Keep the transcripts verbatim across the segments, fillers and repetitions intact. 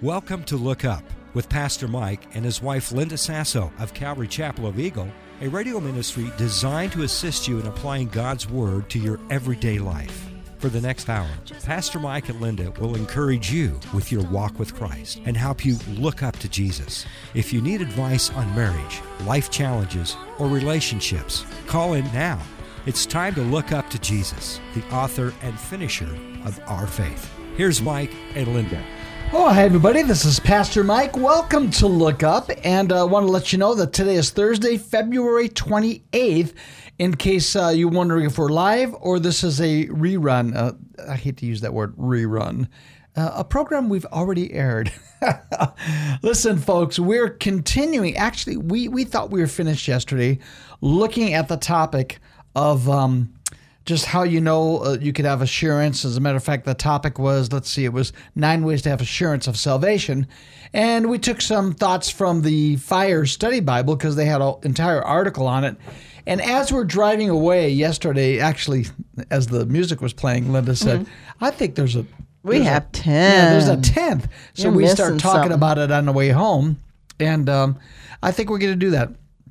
Welcome to Look Up with Pastor Mike and his wife Linda Sasso of Calvary Chapel of Eagle, a radio ministry designed to assist you in applying God's Word to your everyday life. For the next hour, Pastor Mike and Linda will encourage you with your walk with Christ and help you look up to Jesus. If you need advice on marriage, life challenges, or relationships, call in now. It's time to look up to Jesus, the author and finisher of our faith. Here's Mike and Linda. Oh, hi, everybody. This is Pastor Mike. Welcome to Look Up. And I uh, want to let you know that today is Thursday, February twenty-eighth, in case uh, you're wondering if we're live or this is a rerun. Uh, I hate to use that word, rerun. Uh, a program we've already aired. Listen, folks, we're continuing. Actually, we, we thought we were finished yesterday looking at the topic of... Um, Just how you know uh, you could have assurance. As a matter of fact, the topic was, let's see, it was nine ways to have assurance of salvation. And we took some thoughts from the Fire Study Bible because they had an entire article on it. And as we're driving away yesterday, actually, as the music was playing, Linda said, mm-hmm. I think there's a... We there's have a, ten. Yeah, there's a tenth. So You're we start talking something. about it on the way home. And um, I think we're going to do that.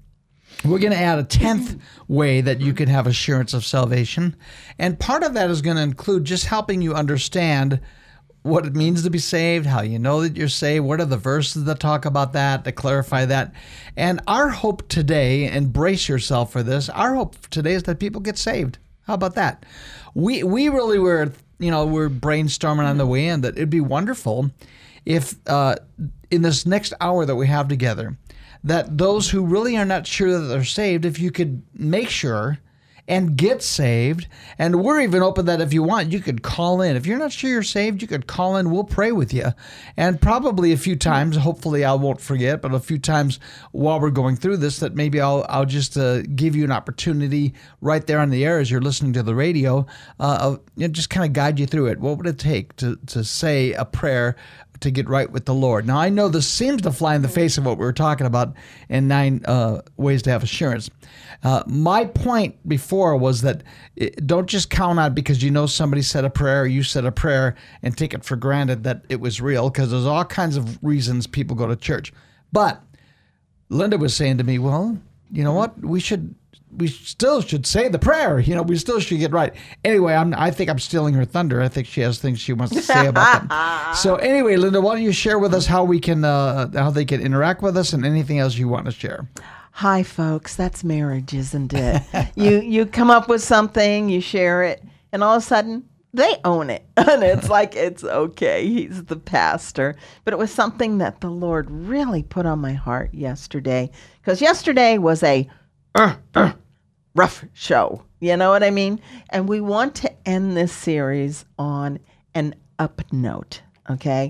We're going to add a tenth way that you can have assurance of salvation. And part of that is going to include just helping you understand what it means to be saved, how you know that you're saved, what are the verses that talk about that, to clarify that. And our hope today, and brace yourself for this, our hope today is that people get saved. How about that? We we really were, you know, we're brainstorming on the way in that it'd be wonderful if uh, in this next hour that we have together, that those who really are not sure that they're saved, if you could make sure and get saved, and we're even open that if you want, you could call in. If you're not sure you're saved, you could call in. We'll pray with you. And probably a few times, hopefully I won't forget, but a few times while we're going through this, that maybe I'll I'll just uh, give you an opportunity right there on the air as you're listening to the radio, uh, of, you know, just kind of guide you through it. What would it take to, to say a prayer to get right with the Lord? Now, I know this seems to fly in the face of what we were talking about in nine uh, ways to have assurance. Uh, my point before was that it, don't just count on because you know somebody said a prayer, or you said a prayer, and take it for granted that it was real, because there's all kinds of reasons people go to church. But Linda was saying to me, well, you know what? We should... we still should say the prayer. You know, we still should get right. Anyway, I'm, I think I'm stealing her thunder. I think she has things she wants to say about them. So anyway, Linda, why don't you share with us how we can, uh, how they can interact with us and anything else you want to share? Hi, folks. That's marriage, isn't it? you you come up with something, you share it, and all of a sudden, they own it. And it's like, it's okay. He's the pastor. But it was something that the Lord really put on my heart yesterday. Because yesterday was a... Uh, uh, rough show, you know what I mean? And we want to end this series on an up note, okay?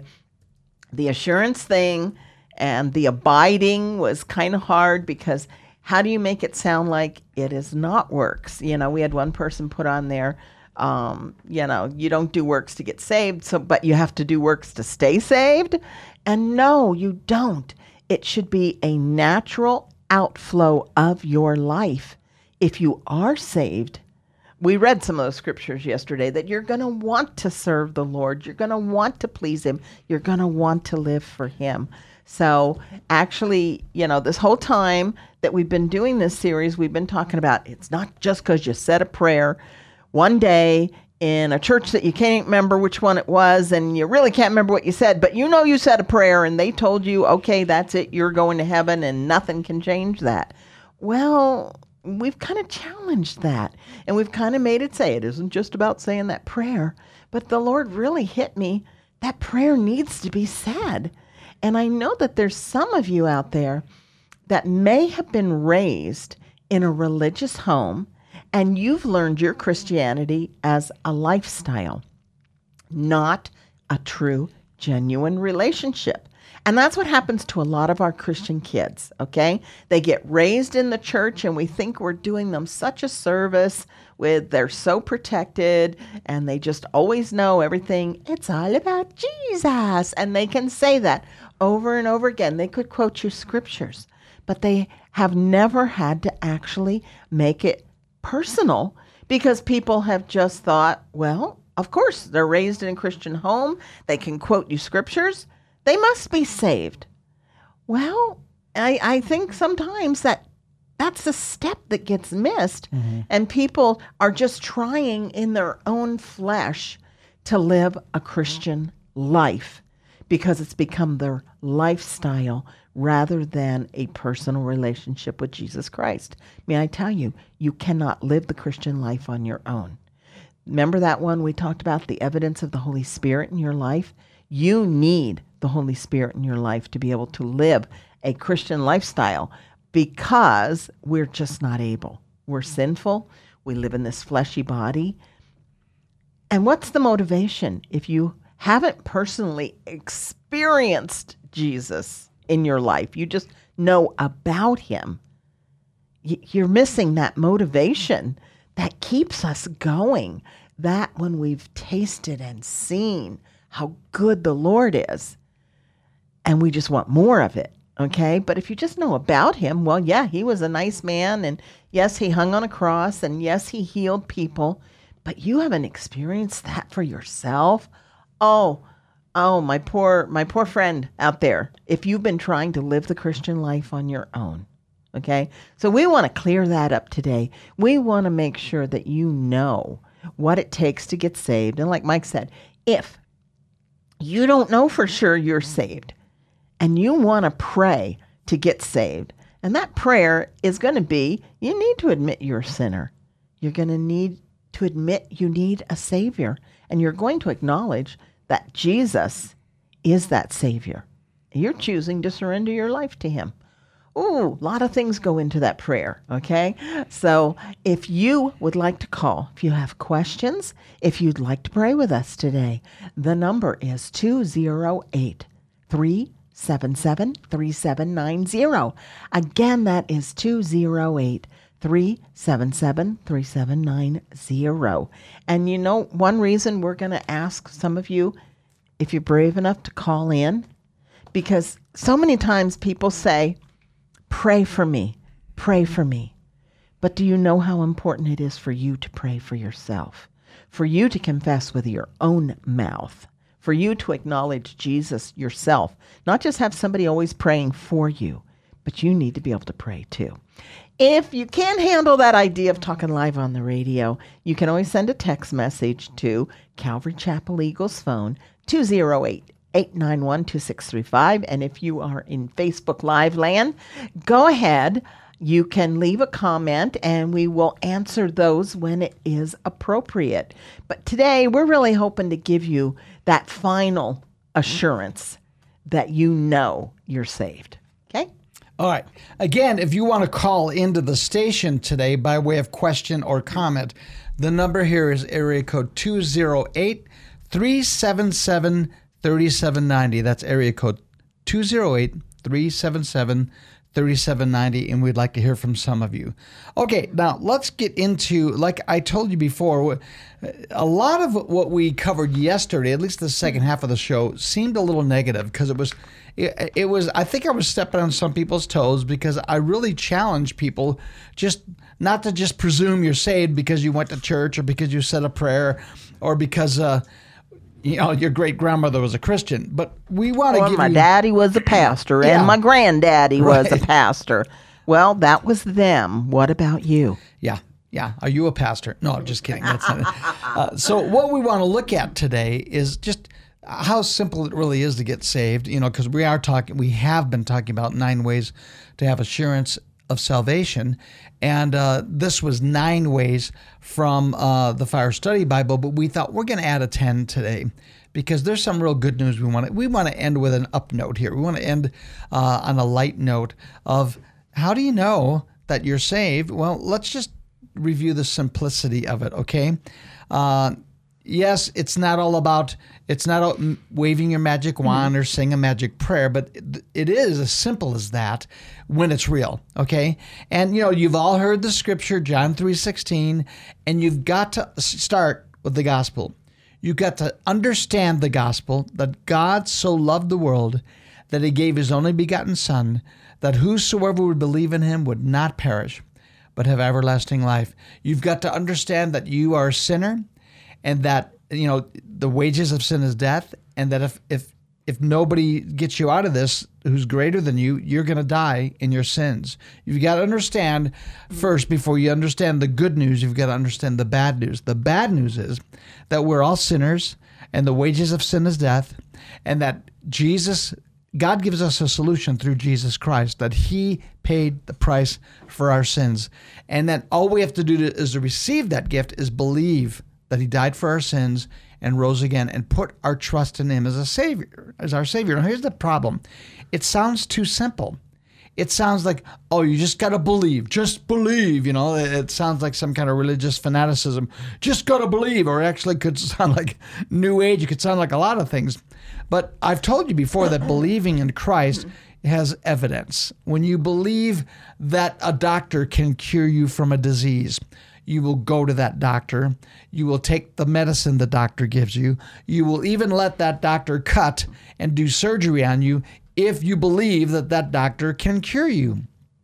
The assurance thing and the abiding was kind of hard, because how do you make it sound like it is not works? You know, we had one person put on there, um, you know, you don't do works to get saved, so but you have to do works to stay saved. And no, you don't. It should be a natural outflow of your life. If you are saved, we read some of those scriptures yesterday, that you're going to want to serve the Lord. You're going to want to please him. You're going to want to live for him. So actually, you know, this whole time that we've been doing this series, we've been talking about, it's not just because you said a prayer one day in a church that you can't remember which one it was, and you really can't remember what you said, but you know you said a prayer and they told you, okay, that's it, you're going to heaven and nothing can change that. Well, we've kind of challenged that, and we've kind of made it say it isn't just about saying that prayer, but the Lord really hit me. That prayer needs to be said. And I know that there's some of you out there that may have been raised in a religious home, and you've learned your Christianity as a lifestyle, not a true, genuine relationship. And that's what happens to a lot of our Christian kids, okay? They get raised in the church, and we think we're doing them such a service with they're so protected, and they just always know everything. It's all about Jesus. And they can say that over and over again. They could quote you scriptures, but they have never had to actually make it personal, because people have just thought, well, of course, they're raised in a Christian home. They can quote you scriptures. They must be saved. Well, I, I think sometimes that that's the step that gets missed. Mm-hmm. And people are just trying in their own flesh to live a Christian life because it's become their lifestyle rather than a personal relationship with Jesus Christ. May I tell you, you cannot live the Christian life on your own. Remember that one we talked about, the evidence of the Holy Spirit in your life? You need the Holy Spirit in your life to be able to live a Christian lifestyle because we're just not able. We're sinful. We live in this fleshy body. And what's the motivation? If you haven't personally experienced Jesus in your life, you just know about him, you're missing that motivation that keeps us going. That when we've tasted and seen how good the Lord is, and we just want more of it, okay? But if you just know about him, well, yeah, he was a nice man, and yes, he hung on a cross, and yes, he healed people, but you haven't experienced that for yourself. Oh, oh, my poor, my poor friend out there, if you've been trying to live the Christian life on your own, okay? So we want to clear that up today. We want to make sure that you know what it takes to get saved. And like Mike said, if you don't know for sure you're saved and you want to pray to get saved, and that prayer is going to be, you need to admit you're a sinner. You're going to need to admit you need a Savior. And you're going to acknowledge that Jesus is that Savior. You're choosing to surrender your life to him. Ooh, a lot of things go into that prayer, okay? So if you would like to call, if you have questions, if you'd like to pray with us today, the number is two oh eight, three seven seven, three seven nine zero. Again, that is two oh eight, three seven seven, three seven nine zero. And you know, one reason we're going to ask some of you if you're brave enough to call in, because so many times people say, pray for me, pray for me. But do you know how important it is for you to pray for yourself, for you to confess with your own mouth, for you to acknowledge Jesus yourself, not just have somebody always praying for you, but you need to be able to pray too. If you can't handle that idea of talking live on the radio, you can always send a text message to Calvary Chapel Eagles phone, two oh eight, eight nine one, two six three five. And if you are in Facebook Live land, go ahead. You can leave a comment and we will answer those when it is appropriate. But today we're really hoping to give you that final assurance that you know you're saved. Okay? All right. Again, if you want to call into the station today by way of question or comment, the number here is area code two oh eight, three seven seven, three seven nine zero. That's area code two oh eight, three seven seven, three seven nine zero, and we'd like to hear from some of you. Okay, now let's get into, like I told you before, a lot of what we covered yesterday, at least the second half of the show, seemed a little negative because it was, it, it was, I think I was stepping on some people's toes because I really challenge people just not to just presume you're saved because you went to church or because you said a prayer or because, uh, you know, your great-grandmother was a Christian, but we want to or give my you... daddy was a pastor, Yeah. and my granddaddy Right. was a pastor. Well, that was them. What about you? Yeah, yeah. Are you a pastor? No, I'm just kidding. That's not it. Uh, so what we want to look at today is just how simple it really is to get saved, you know, because we are talking, we have been talking about nine ways to have assurance of salvation. And uh, this was nine ways from uh, the Fire Study Bible, but we thought we're going to add a ten today because there's some real good news. We want to, we want to end with an up note here. We want to end uh, on a light note of how do you know that you're saved? Well, let's just review the simplicity of it, okay? Uh, yes, it's not all about, it's not all waving your magic wand or saying a magic prayer, but it, it is as simple as that when it's real, okay? And, you know, you've all heard the scripture, John three sixteen, and you've got to start with the gospel. You've got to understand the gospel, that God so loved the world that he gave his only begotten Son, that whosoever would believe in him would not perish, but have everlasting life. You've got to understand that you are a sinner, and that, you know, the wages of sin is death, and that if, if if nobody gets you out of this who's greater than you, you're going to die in your sins. You've got to understand first, before you understand the good news, you've got to understand the bad news. The bad news is that we're all sinners, and the wages of sin is death, and that Jesus, God gives us a solution through Jesus Christ, that he paid the price for our sins. And that all we have to do to, is to receive that gift is believe that he died for our sins and rose again, and put our trust in him as a savior, as our savior. Now, here's the problem. It sounds too simple. It sounds like, oh, you just got to believe, just believe, you know, it sounds like some kind of religious fanaticism. Just got to believe, or actually could sound like New Age. It could sound like a lot of things. But I've told you before that believing in Christ has evidence. When you believe that a doctor can cure you from a disease, you will go to that doctor. You will take the medicine the doctor gives you. You will even let that doctor cut and do surgery on you if you believe that that doctor can cure you.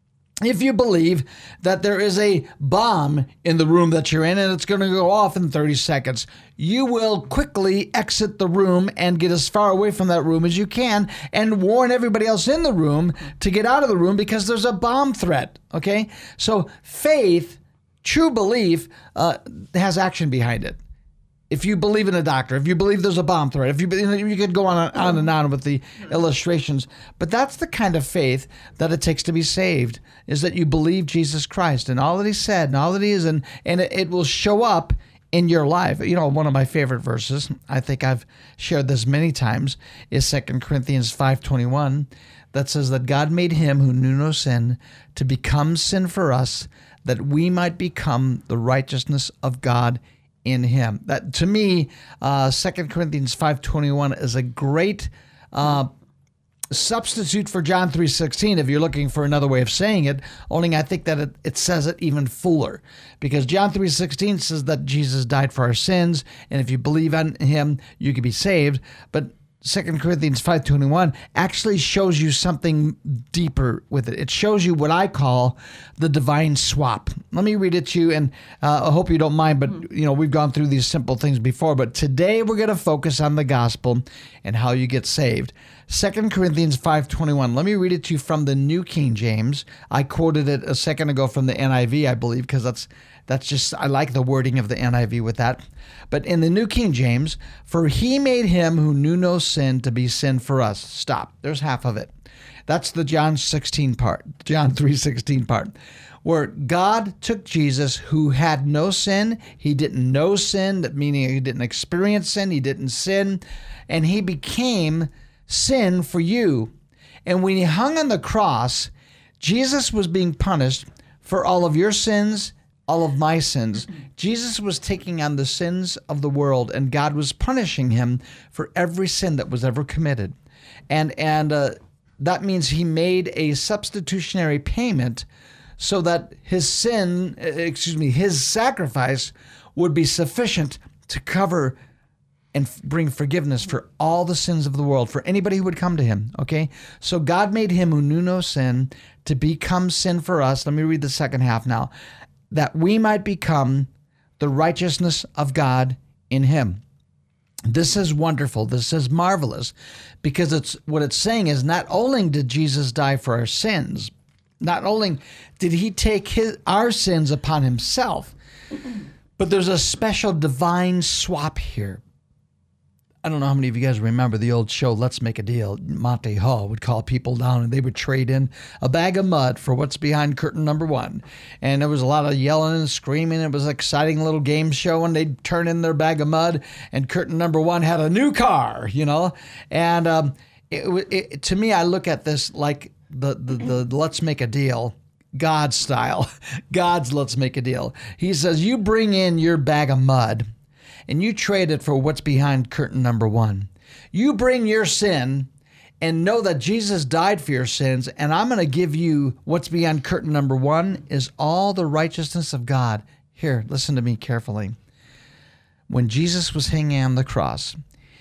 If you believe that there is a bomb in the room that you're in and it's going to go off in thirty seconds, you will quickly exit the room and get as far away from that room as you can and warn everybody else in the room to get out of the room because there's a bomb threat, okay? So faith, true belief, uh, has action behind it. If you believe in a doctor, if you believe there's a bomb threat, if you you, know, you could go on, on and on with the illustrations, but that's the kind of faith that it takes to be saved, is that you believe Jesus Christ and all that he said and all that he is, and, and it, it will show up in your life. You know, one of my favorite verses, I think I've shared this many times, is Second Corinthians five twenty-one, that says that God made him who knew no sin to become sin for us, that we might become the righteousness of God in him. That, to me, uh, Second Corinthians five twenty-one is a great uh, substitute for John three sixteen, if you're looking for another way of saying it, only I think that it, it says it even fuller. Because John three sixteen says that Jesus died for our sins, and if you believe on him, you can be saved. But Second Corinthians five twenty-one actually shows you something deeper with it. It shows you what I call the divine swap. Let me read it to you, and uh, I hope you don't mind, but you know we've gone through these simple things before, but today we're going to focus on the gospel and how you get saved. Second Corinthians five twenty-one. Let me read it to you from the New King James. I quoted it a second ago from the N I V, I believe, because that's That's just, I like the wording of the N I V with that. But in the New King James, for he made him who knew no sin to be sin for us. Stop. There's half of it. That's the John sixteen part, John three sixteen part, where God took Jesus who had no sin. He didn't know sin, meaning he didn't experience sin. He didn't sin. And he became sin for you. And when he hung on the cross, Jesus was being punished for all of your sins, all of my sins. Jesus was taking on the sins of the world, and God was punishing him for every sin that was ever committed. And and uh, that means he made a substitutionary payment so that his sin, excuse me, his sacrifice would be sufficient to cover and bring forgiveness for all the sins of the world, for anybody who would come to him, okay? So God made him who knew no sin to become sin for us. Let me read the second half now. That we might become the righteousness of God in him. This is wonderful. This is marvelous, because it's what it's saying is not only did Jesus die for our sins, not only did he take his, our sins upon himself, but there's a special divine swap here. I don't know how many of you guys remember the old show, Let's Make a Deal. Monty Hall would call people down and they would trade in a bag of mud for what's behind curtain number one. And there was a lot of yelling and screaming. It was an exciting little game show, and they'd turn in their bag of mud, and curtain number one had a new car, you know. And um, it, it, to me, I look at this like the, the, the Let's Make a Deal, God style. God's Let's Make a Deal. He says, you bring in your bag of mud, and you trade it for what's behind curtain number one. You bring your sin and know that Jesus died for your sins, and I'm going to give you what's behind curtain number one is all the righteousness of God. Here, listen to me carefully. When Jesus was hanging on the cross,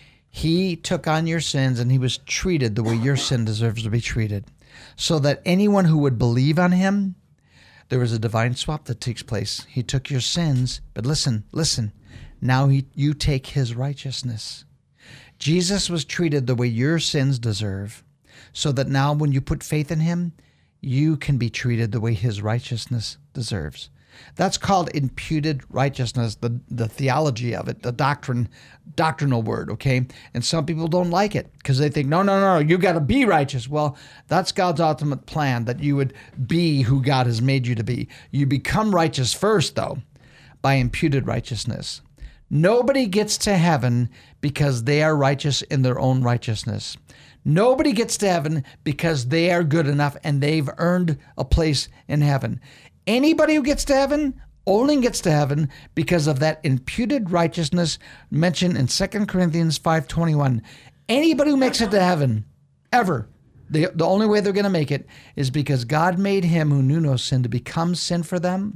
he took on your sins, and he was treated the way your sin deserves to be treated, so that anyone who would believe on him, there was a divine swap that takes place. He took your sins, but listen, listen. Now he, you take his righteousness. Jesus was treated the way your sins deserve, so that now when you put faith in him, you can be treated the way his righteousness deserves. That's called imputed righteousness, the, the theology of it, the doctrine, doctrinal word, okay? And some people don't like it because they think, no, no, no, you got to be righteous. Well, that's God's ultimate plan, that you would be who God has made you to be. You become righteous first, though, by imputed righteousness. Nobody gets to heaven because they are righteous in their own righteousness. Nobody gets to heaven because they are good enough and they've earned a place in heaven. Anybody who gets to heaven only gets to heaven because of that imputed righteousness mentioned in Second Corinthians five twenty-one. Anybody who makes it to heaven, ever, the, the only way they're going to make it is because God made him who knew no sin to become sin for them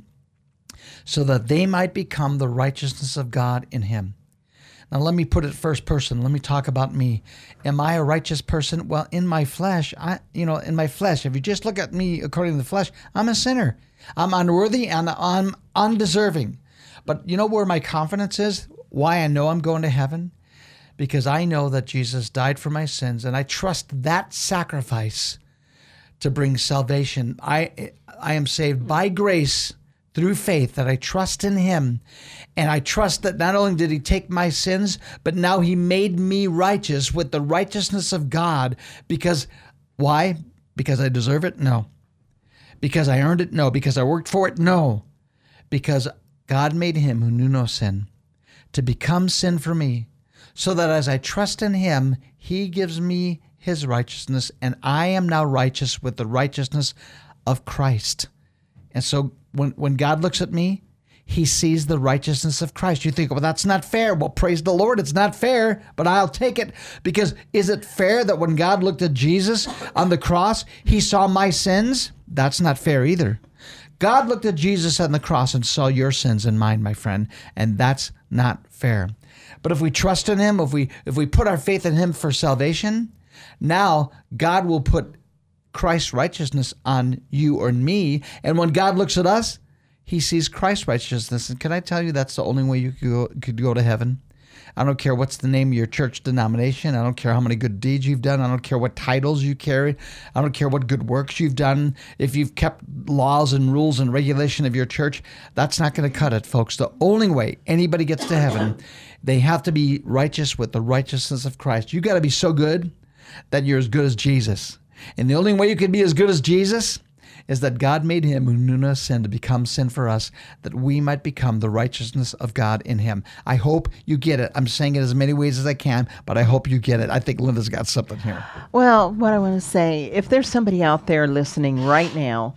so that they might become the righteousness of God in him. Now, let me put it first person. Let me talk about me. Am I a righteous person? Well, in my flesh, I, you know, in my flesh, if you just look at me according to the flesh, I'm a sinner. I'm unworthy and I'm undeserving. But you know where my confidence is? Why I know I'm going to heaven? Because I know that Jesus died for my sins, and I trust that sacrifice to bring salvation. I, I am saved by grace through faith, that I trust in him. And I trust that not only did he take my sins, but now he made me righteous with the righteousness of God. Because, why? Because I deserve it? No. Because I earned it? No. Because I worked for it? No. Because God made him who knew no sin to become sin for me, so that as I trust in him, he gives me his righteousness, and I am now righteous with the righteousness of Christ. And so when, when God looks at me, he sees the righteousness of Christ. You think, well, that's not fair. Well, praise the Lord, it's not fair, but I'll take it. Because is it fair that when God looked at Jesus on the cross, he saw my sins? That's not fair either. God looked at Jesus on the cross and saw your sins and mine, my friend, and that's not fair. But if we trust in him, if we if we put our faith in him for salvation, now God will put Christ's righteousness on you or me. And when God looks at us, he sees Christ's righteousness. And can I tell you, that's the only way you could go, could go to heaven? I don't care what's the name of your church denomination. I don't care how many good deeds you've done. I don't care what titles you carry. I don't care what good works you've done. If you've kept laws and rules and regulation of your church, that's not going to cut it, folks. The only way anybody gets to heaven, they have to be righteous with the righteousness of Christ. You got to be so good that you're as good as Jesus. And the only way you can be as good as Jesus is that God made him who knew no sin to become sin for us, that we might become the righteousness of God in him. I hope you get it. I'm saying it as many ways as I can, but I hope you get it. I think Linda's got something here. Well, what I want to say, if there's somebody out there listening right now,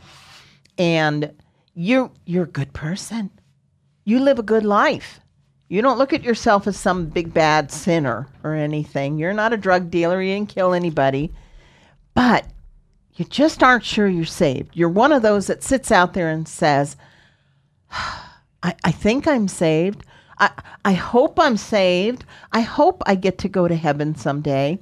and you're, you're a good person, you live a good life. You don't look at yourself as some big bad sinner or anything. You're not a drug dealer. You didn't kill anybody. But you just aren't sure you're saved. You're one of those that sits out there and says, I, I think I'm saved. I, I hope I'm saved. I hope I get to go to heaven someday.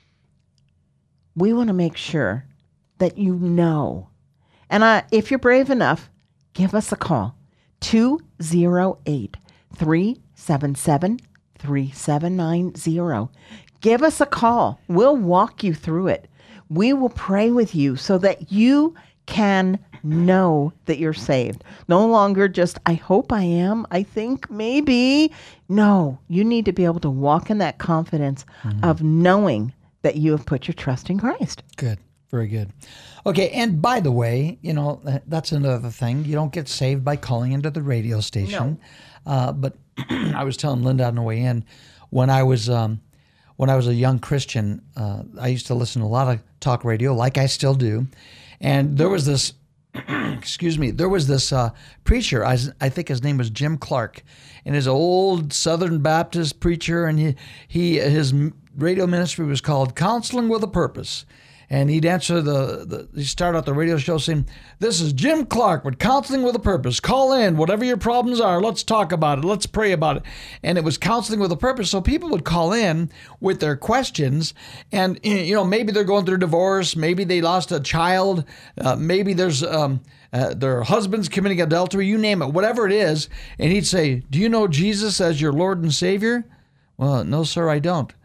We want to make sure that you know. And I, if you're brave enough, give us a call. two oh eight, three seven seven, three seven nine zero. Give us a call. We'll walk you through it. We will pray with you so that you can know that you're saved. No longer just, I hope I am, I think maybe. No, you need to be able to walk in that confidence mm-hmm. of knowing that you have put your trust in Christ. Good. Very good. Okay, and by the way, you know, that's another thing. You don't get saved by calling into the radio station. No. Uh, but I was telling Linda on the way in, when I was um, when I was a young Christian, uh, I used to listen to a lot of talk radio, like I still do. And there was this, excuse me, there was this uh, preacher, I, I think his name was Jim Clark, and his old Southern Baptist preacher, and he, he his radio ministry was called Counseling with a Purpose. And he'd answer the, the, he'd start out the radio show saying, "This is Jim Clark with Counseling with a Purpose. Call in, whatever your problems are. Let's talk about it. Let's pray about it." And it was counseling with a purpose. So people would call in with their questions. And, you know, maybe they're going through divorce. Maybe they lost a child. Uh, maybe there's um, uh, their husband's committing adultery. You name it, whatever it is. And he'd say, "Do you know Jesus as your Lord and Savior?" "Well, no, sir, I don't."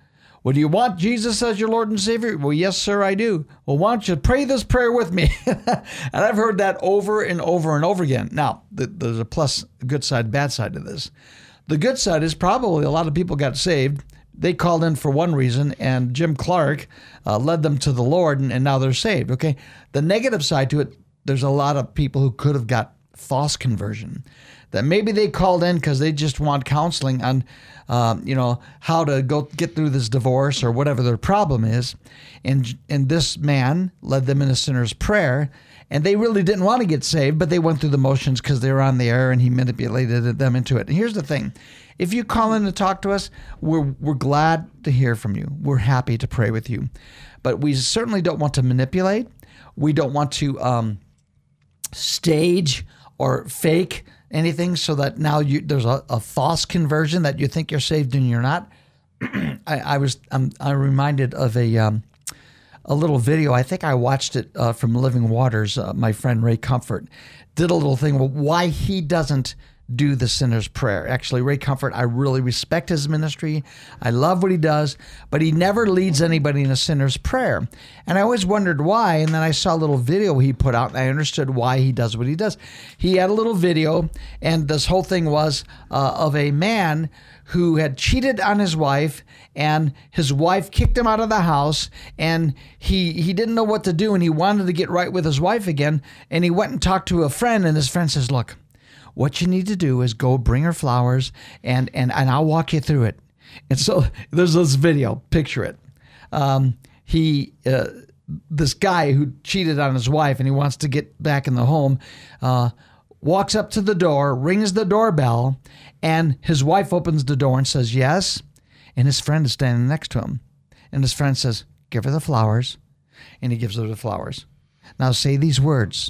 Well, do you want Jesus as your Lord and Savior? Well, yes, sir, I do. Well, why don't you pray this prayer with me? And I've heard that over and over and over again. Now, th- there's a plus, good side, bad side to this. The good side is probably a lot of people got saved. They called in for one reason, and Jim Clark uh, led them to the Lord, and, and now they're saved, okay? The negative side to it, there's a lot of people who could have got false conversion, that maybe they called in because they just want counseling on, um, you know, how to go get through this divorce or whatever their problem is. And, and this man led them in a sinner's prayer, and they really didn't want to get saved, but they went through the motions because they were on the air, and he manipulated them into it. And here's the thing. If you call in to talk to us, we're we're glad to hear from you. We're happy to pray with you. But we certainly don't want to manipulate. We don't want to um, stage or fake anything so that now you there's a, a false conversion that you think you're saved and you're not. I, I was I'm, I'm reminded of a um, a little video. I think I watched it uh, from Living Waters. Uh, my friend Ray Comfort did a little thing. Well, why he doesn't do the sinner's prayer. Actually, Ray Comfort, I really respect his ministry. I love what he does, but he never leads anybody in a sinner's prayer. And I always wondered why, and then I saw a little video he put out, and I understood why he does what he does. He had a little video, and this whole thing was uh, of a man who had cheated on his wife, and his wife kicked him out of the house, and he he didn't know what to do, and he wanted to get right with his wife again, and he went and talked to a friend, and his friend says, look, what you need to do is go bring her flowers, and, and, and I'll walk you through it. And so there's this video. Picture it. Um, he, uh, this guy who cheated on his wife and he wants to get back in the home, uh, walks up to the door, rings the doorbell, and his wife opens the door and says, yes. And his friend is standing next to him. And his friend says, give her the flowers. And he gives her the flowers. Now say these words.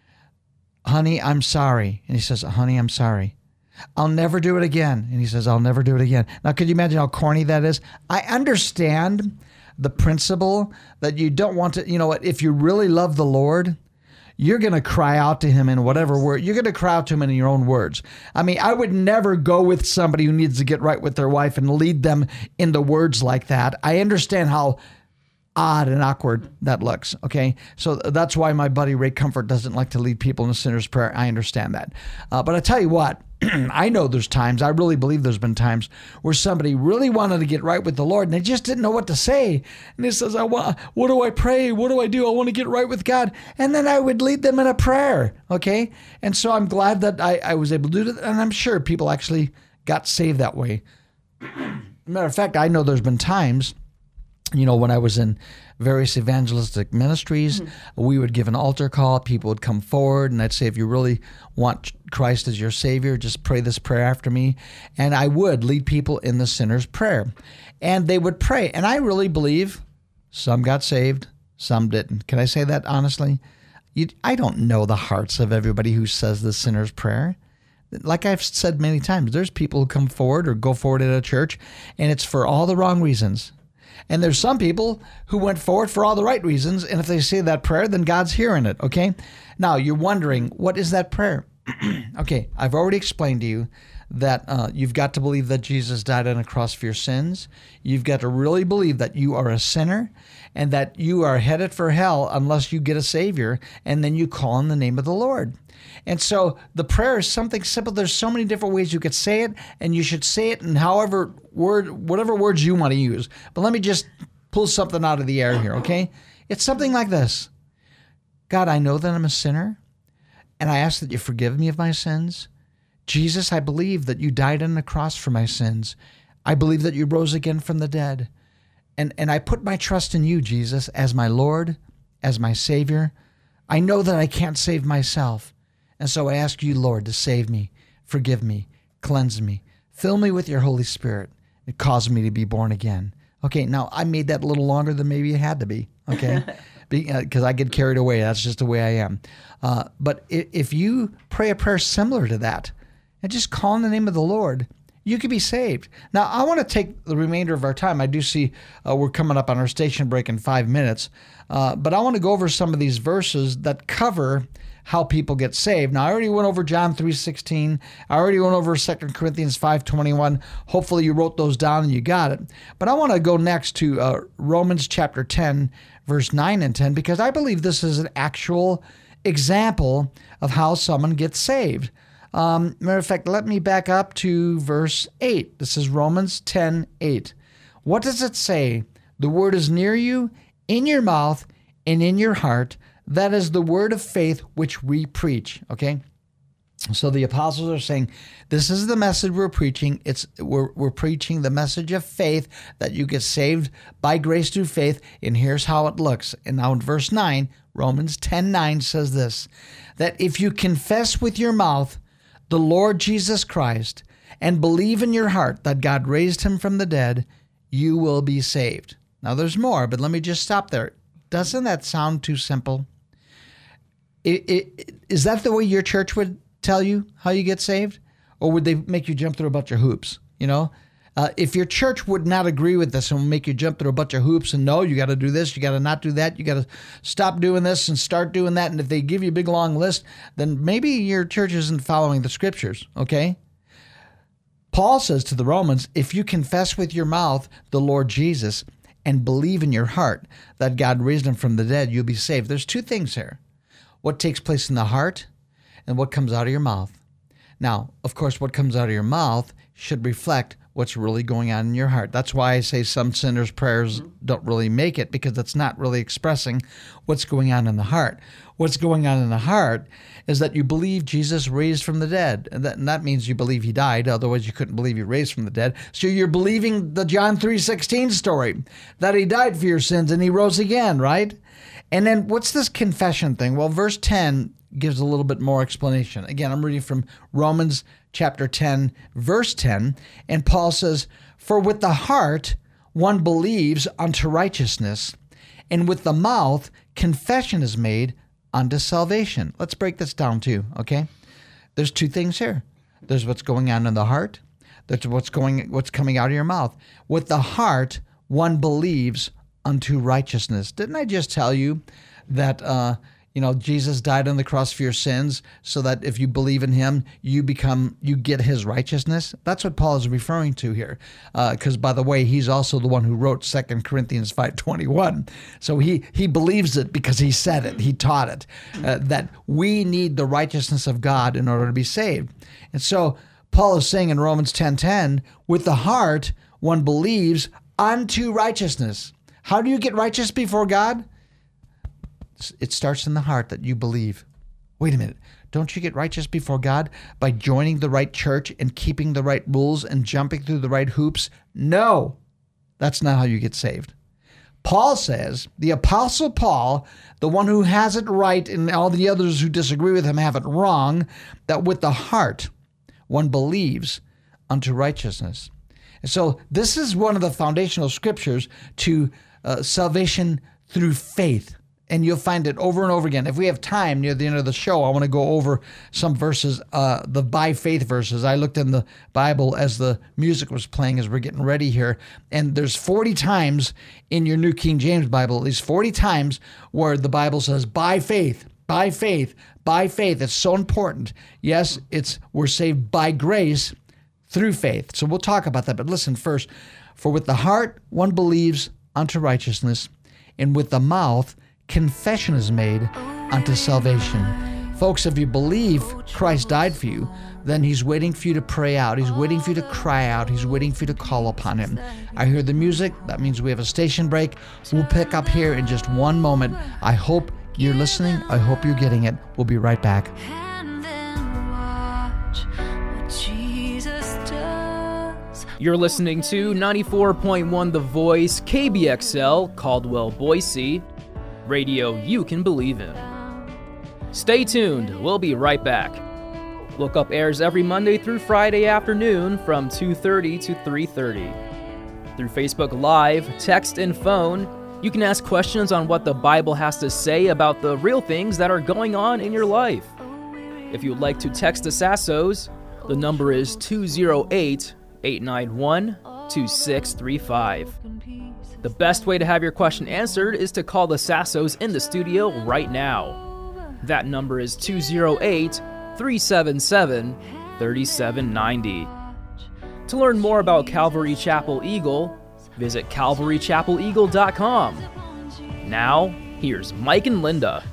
Honey, I'm sorry. And he says, honey, I'm sorry. I'll never do it again. And he says, I'll never do it again. Now, could you imagine how corny that is? I understand the principle that you don't want to, you know what, if you really love the Lord, you're going to cry out to him in whatever word. You're going to cry out to him in your own words. I mean, I would never go with somebody who needs to get right with their wife and lead them into words like that. I understand how odd and awkward that looks, okay? So that's why my buddy Ray Comfort doesn't like to lead people in a sinner's prayer. I understand that. Uh, but I tell you what, I know there's times, I really believe there's been times where somebody really wanted to get right with the Lord and they just didn't know what to say. And he says, I want, what do I pray? What do I do? I want to get right with God. And then I would lead them in a prayer, okay? And so I'm glad that I, I was able to do that. And I'm sure people actually got saved that way. Matter of fact, I know there's been times, you know, when I was in various evangelistic ministries, mm-hmm. we would give an altar call. People would come forward, and I'd say, if you really want Christ as your Savior, just pray this prayer after me. And I would lead people in the sinner's prayer. And they would pray. And I really believe some got saved, some didn't. Can I say that honestly? You, I don't know the hearts of everybody who says the sinner's prayer. Like I've said many times, there's people who come forward or go forward at a church, and it's for all the wrong reasons. And there's some people who went forward for all the right reasons, and if they say that prayer, then God's hearing it, okay? Now, you're wondering, what is that prayer? Okay, I've already explained to you that uh, you've got to believe that Jesus died on a cross for your sins. You've got to really believe that you are a sinner and that you are headed for hell unless you get a Savior, and then you call on the name of the Lord. And so the prayer is something simple. There's so many different ways you could say it, and you should say it in however word, whatever words you want to use. But let me just pull something out of the air here, okay? It's something like this. God, I know that I'm a sinner, and I ask that you forgive me of my sins. Jesus, I believe that you died on the cross for my sins. I believe that you rose again from the dead. And, and I put my trust in you, Jesus, as my Lord, as my Savior. I know that I can't save myself. And so I ask you, Lord, to save me, forgive me, cleanse me, fill me with your Holy Spirit, and cause me to be born again. Okay, now I made that a little longer than maybe it had to be, okay? Because I get carried away. That's just the way I am. Uh, but if you pray a prayer similar to that, and just call in the name of the Lord, you could be saved. Now, I want to take the remainder of our time. I do see uh, we're coming up on our station break in five minutes, uh, but I want to go over some of these verses that cover how people get saved. Now, I already went over John three sixteen. I already went over Second Corinthians five twenty-one. Hopefully you wrote those down and you got it. But I want to go next to uh, Romans chapter ten, verse nine and ten, because I believe this is an actual example of how someone gets saved. Um, matter of fact, let me back up to verse eight. This is Romans ten eight. What does it say? The word is near you, in your mouth and in your heart. That is the word of faith which we preach. Okay? So the apostles are saying, this is the message we're preaching. It's we're, we're preaching the message of faith, that you get saved by grace through faith. And here's how it looks. And now in verse nine, Romans ten nine says this, that if you confess with your mouth the Lord Jesus Christ and believe in your heart that God raised him from the dead, you will be saved. Now there's more, but let me just stop there. Doesn't that sound too simple? It, it, is that the way your church would tell you how you get saved? Or would they make you jump through a bunch of hoops? You know, uh, if your church would not agree with this and make you jump through a bunch of hoops and no, you got to do this, you got to not do that, you got to stop doing this and start doing that. And if they give you a big long list, then maybe your church isn't following the scriptures. Okay. Paul says to the Romans, if you confess with your mouth the Lord Jesus and believe in your heart that God raised him from the dead, you'll be saved. There's two things here. What takes place in the heart and what comes out of your mouth. Now, of course, what comes out of your mouth should reflect what's really going on in your heart. That's why I say some sinners' prayers don't really make it, because it's not really expressing what's going on in the heart. What's going on in the heart is that you believe Jesus raised from the dead. And that, and that means you believe he died. Otherwise, you couldn't believe he raised from the dead. So you're believing the John three sixteen story, that he died for your sins and he rose again, right? And then what's this confession thing? Well, verse ten gives a little bit more explanation. Again, I'm reading from Romans chapter ten, verse ten, and Paul says, for with the heart one believes unto righteousness, and with the mouth confession is made unto salvation. Let's break this down too, okay? There's two things here. There's what's going on in the heart. There's what's going, what's coming out of your mouth. With the heart one believes unto righteousness. Didn't I just tell you that uh, you know, Jesus died on the cross for your sins, so that if you believe in him, you become, you get his righteousness? That's what Paul is referring to here. Because, uh, by the way, he's also the one who wrote Second Corinthians five twenty-one. So he, he believes it because he said it, he taught it, uh, that we need the righteousness of God in order to be saved. And so Paul is saying in Romans ten ten, with the heart one believes unto righteousness. How do you get righteous before God? It starts in the heart, that you believe. Wait a minute. Don't you get righteous before God by joining the right church and keeping the right rules and jumping through the right hoops? No, that's not how you get saved. Paul says, the Apostle Paul, the one who has it right and all the others who disagree with him have it wrong, that with the heart one believes unto righteousness. And so this is one of the foundational scriptures to uh, salvation through faith. And you'll find it over and over again. If we have time near the end of the show, I want to go over some verses, uh, the by faith verses. I looked in the Bible as the music was playing as we're getting ready here. And there's forty times in your New King James Bible, at least forty times, where the Bible says by faith, by faith, by faith. It's so important. Yes, it's we're saved by grace through faith. So we'll talk about that. But listen first. For with the heart one believes unto righteousness, and with the mouth confession is made unto salvation. Folks, if you believe Christ died for you, then he's waiting for you to pray out. He's waiting for you to cry out. He's waiting for you to call upon him. I hear the music. That means we have a station break. We'll pick up here in just one moment. I hope you're listening. I hope you're getting it. We'll be right back. You're listening to ninety-four point one The Voice, K B X L, Caldwell, Boise. Radio you can believe in. Stay tuned, we'll be right back. Look Up airs every Monday through Friday afternoon from two thirty to three thirty. Through Facebook Live, text, and phone, you can ask questions on what the Bible has to say about the real things that are going on in your life. If you'd like to text the Sassos, the number is two oh eight, eight nine one, two six three five. The best way to have your question answered is to call the Sassos in the studio right now. That number is two oh eight, three seven seven, three seven nine zero. To learn more about Calvary Chapel Eagle, visit calvary chapel eagle dot com. Now, here's Mike and Linda.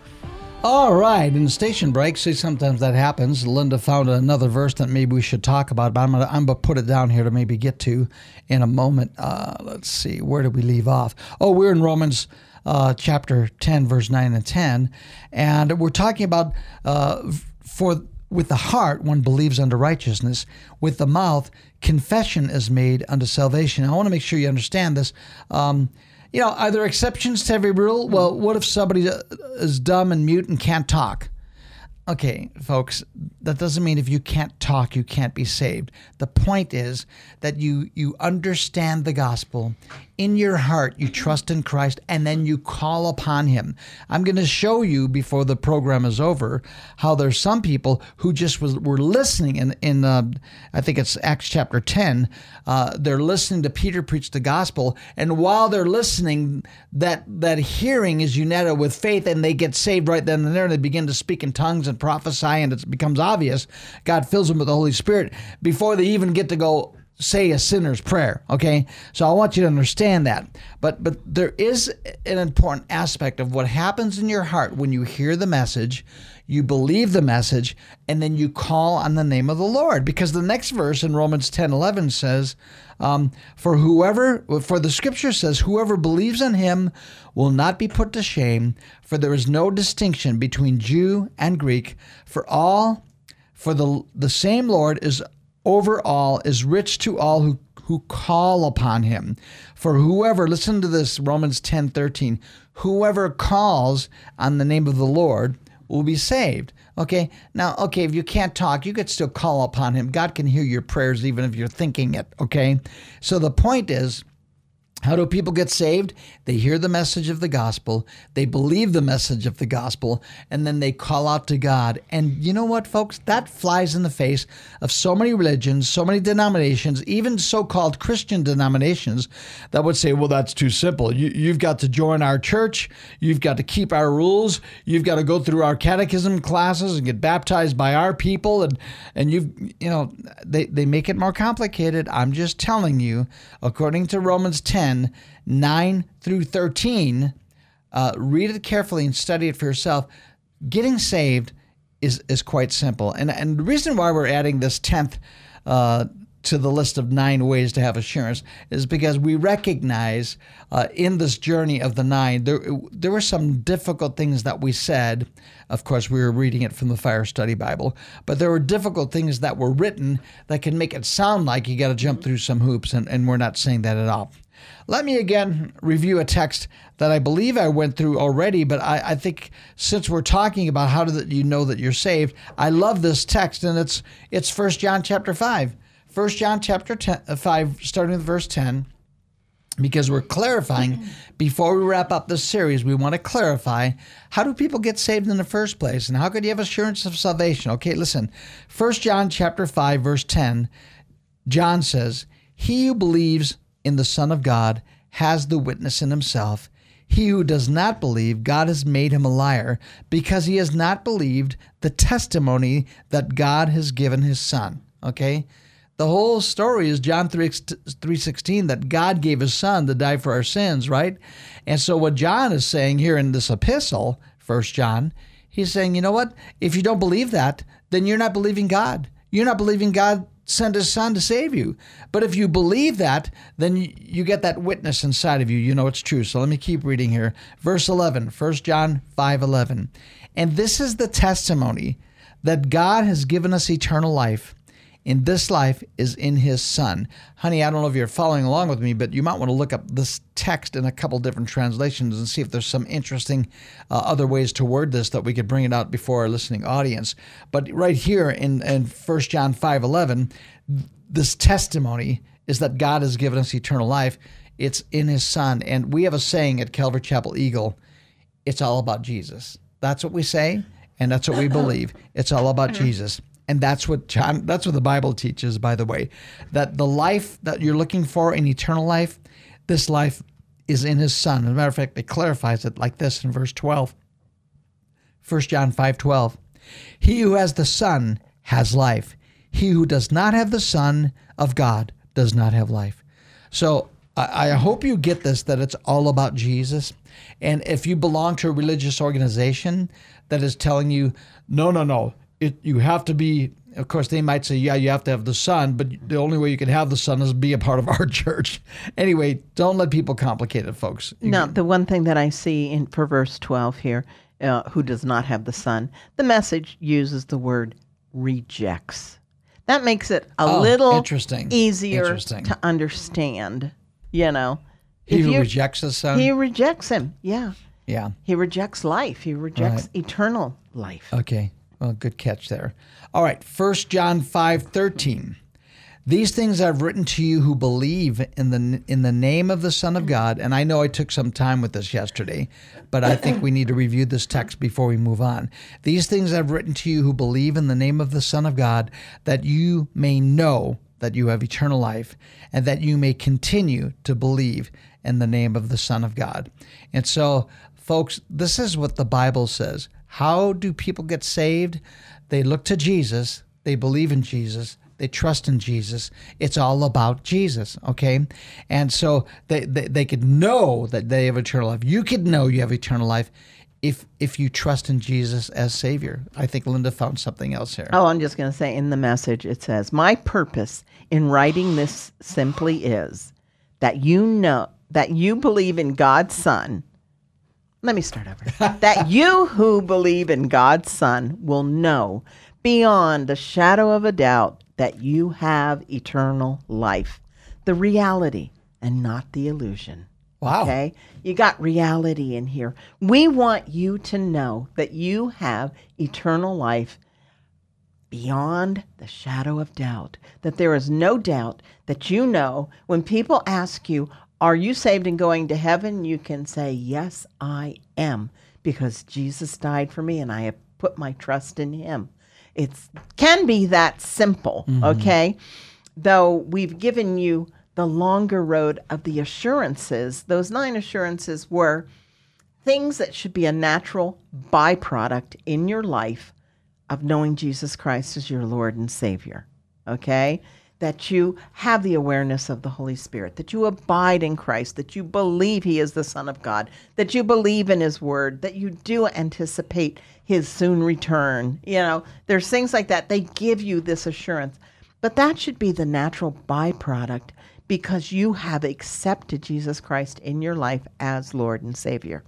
All right, in the station break, see, sometimes that happens. Linda found another verse that maybe we should talk about, but I'm going to I'm gonna put it down here to maybe get to in a moment. Uh, let's see, where did we leave off? Oh, we're in Romans uh, chapter ten, verse nine and ten, and we're talking about uh, for with the heart one believes unto righteousness, with the mouth confession is made unto salvation. I want to make sure you understand this. Um, You know, are there exceptions to every rule? Well, what if somebody is dumb and mute and can't talk? Okay, folks, that doesn't mean if you can't talk, you can't be saved. The point is that you you understand the gospel. In your heart, you trust in Christ, and then you call upon him. I'm going to show you before the program is over how there's some people who just was, were listening in, in uh, I think it's Acts chapter ten. Uh, they're listening to Peter preach the gospel, and while they're listening, that, that hearing is united with faith, and they get saved right then and there, and they begin to speak in tongues and prophesy, and it becomes obvious. God fills them with the Holy Spirit before they even get to go say a sinner's prayer, okay? So I want you to understand that. But but there is an important aspect of what happens in your heart when you hear the message, you believe the message, and then you call on the name of the Lord. Because the next verse in Romans ten eleven says, um, for whoever, for the scripture says, whoever believes in him will not be put to shame, for there is no distinction between Jew and Greek, for all, for the the same Lord is over all, is rich to all who, who call upon him. For whoever, listen to this, Romans ten thirteen, whoever calls on the name of the Lord will be saved. Okay, now, okay, if you can't talk, you could still call upon him. God can hear your prayers even if you're thinking it, okay? So the point is, how do people get saved? They hear the message of the gospel, they believe the message of the gospel, and then they call out to God. And you know what, folks? That flies in the face of so many religions, so many denominations, even so-called Christian denominations that would say, well, that's too simple. You, you've got to join our church. You've got to keep our rules. You've got to go through our catechism classes and get baptized by our people. And, and you've, you know, they, they make it more complicated. I'm just telling you, according to Romans ten, nine through thirteen, uh, read it carefully and study it for yourself. Getting saved is is quite simple. And, and the reason why we're adding this tenth uh, to the list of nine ways to have assurance is because we recognize uh, in this journey of the nine, there, there were some difficult things that we said. Of course, we were reading it from the Fire Study Bible, but there were difficult things that were written that can make it sound like you got to jump through some hoops, and, and we're not saying that at all. Let me again review a text that I believe I went through already, but I, I think since we're talking about how do you know that you're saved, I love this text, and it's it's First John chapter five. First John chapter ten, five, starting with verse ten, because we're clarifying, before we wrap up this series, we want to clarify, how do people get saved in the first place, and how could you have assurance of salvation? Okay, listen, First John chapter five, verse ten, John says, he who believes in the Son of God has the witness in himself. He who does not believe, God has made him a liar, because he has not believed the testimony that God has given his Son. Okay? The whole story is John three sixteen, that God gave his Son to die for our sins, right? And so what John is saying here in this epistle, First John, he's saying, you know what? If you don't believe that, then you're not believing God. You're not believing God sent his Son to save you. But if you believe that, then you, you get that witness inside of you. You know it's true. So let me keep reading here. Verse eleven, First John five eleven. And this is the testimony that God has given us eternal life. In this life is in his Son. Honey, I don't know if you're following along with me, but you might want to look up this text in a couple different translations and see if there's some interesting uh, other ways to word this that we could bring it out before our listening audience. But right here in, in First John five eleven, this testimony is that God has given us eternal life. It's in his Son. And we have a saying at Calvary Chapel Eagle, it's all about Jesus. That's what we say, and that's what we believe. It's all about Jesus. And that's what John, that's what the Bible teaches, by the way, that the life that you're looking for in eternal life, this life is in his Son. As a matter of fact, it clarifies it like this in verse twelve. First John five twelve. He who has the Son has life. He who does not have the Son of God does not have life. So I, I hope you get this, that it's all about Jesus. And if you belong to a religious organization that is telling you, no, no, no, it, you have to be, of course, they might say, yeah, you have to have the Son, but the only way you can have the Son is be a part of our church. Anyway, don't let people complicate it, folks. You No, can- the one thing that I see in for verse twelve here, uh, who does not have the Son, the Message uses the word rejects. That makes it a Oh, little interesting. easier Interesting. to understand, you know. He If who you- rejects the Son. He rejects him, yeah. yeah. He rejects life. He rejects Right. eternal life. Okay. Well, good catch there. All right. First John five thirteen. These things I've written to you who believe in the in the name of the Son of God. And I know I took some time with this yesterday, but I think we need to review this text before we move on. These things I've written to you who believe in the name of the Son of God, that you may know that you have eternal life, and that you may continue to believe in the name of the Son of God. And so, folks, this is what the Bible says. How do people get saved? They look to Jesus. They believe in Jesus. They trust in Jesus. It's all about Jesus, okay? And so they, they, they could know that they have eternal life. You could know you have eternal life if if you trust in Jesus as Savior. I think Linda found something else here. Oh, I'm just going to say in the Message, it says, my purpose in writing this simply is that you know, that you believe in God's Son. Let me start over. That you who believe in God's Son will know beyond a shadow of a doubt that you have eternal life, the reality and not the illusion. Wow. Okay? You got reality in here. We want you to know that you have eternal life beyond the shadow of doubt, that there is no doubt that you know when people ask you, are you saved and going to heaven? You can say, yes, I am, because Jesus died for me and I have put my trust in him. It can be that simple, okay? Though we've given you the longer road of the assurances. Those nine assurances were things that should be a natural byproduct in your life of knowing Jesus Christ as your Lord and Savior, okay? That you have the awareness of the Holy Spirit, that you abide in Christ, that you believe he is the Son of God, that you believe in his word, that you do anticipate his soon return. You know, there's things like that. They give you this assurance. But that should be the natural byproduct because you have accepted Jesus Christ in your life as Lord and Savior.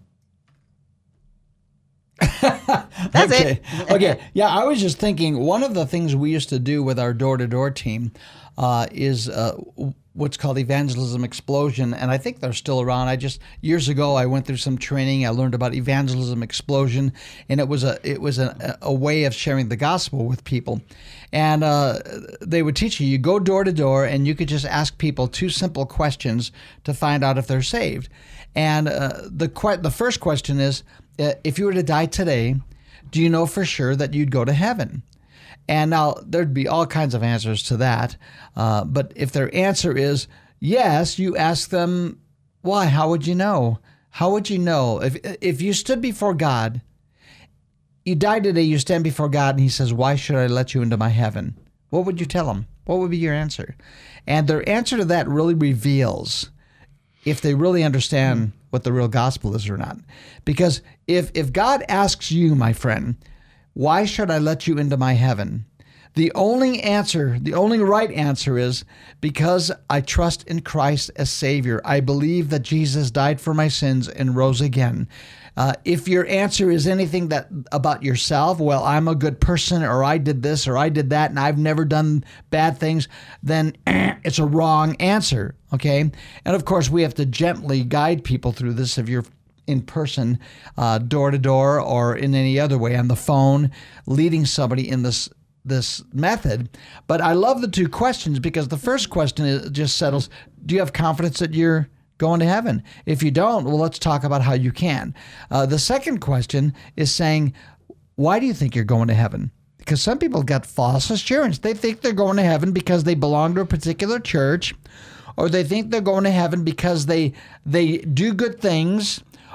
That's okay. it. Okay. Yeah, I was just thinking one of the things we used to do with our door-to-door team uh, is uh, what's called Evangelism Explosion, and I think they're still around. I just years ago I went through some training. I learned about Evangelism Explosion, and it was a it was a, a way of sharing the gospel with people. And uh, they would teach you, you go door to door, and you could just ask people two simple questions to find out if they're saved. And uh, the que- the first question is, uh, if you were to die today, do you know for sure that you'd go to heaven? And now there'd be all kinds of answers to that. Uh, but if their answer is yes, you ask them, why? How would you know? How would you know? If if you stood before God, you died today, you stand before God, and he says, why should I let you into my heaven? What would you tell him? What would be your answer? And their answer to that really reveals if they really understand what the real gospel is or not. Because if if God asks you, my friend, why should I let you into my heaven? The only answer, the only right answer is because I trust in Christ as Savior. I believe that Jesus died for my sins and rose again. Uh, if your answer is anything that about yourself, well, I'm a good person, or I did this, or I did that, and I've never done bad things, then it's a wrong answer, okay? And of course, we have to gently guide people through this if you're in person, uh, door to door, or in any other way on the phone, leading somebody in this this method. But I love the two questions because the first question is, just settles, do you have confidence that you're going to heaven? If you don't, well, let's talk about how you can. Uh, the second question is saying, why do you think you're going to heaven? Because some people got false assurance. They think they're going to heaven because they belong to a particular church, or they think they're going to heaven because they they do good things,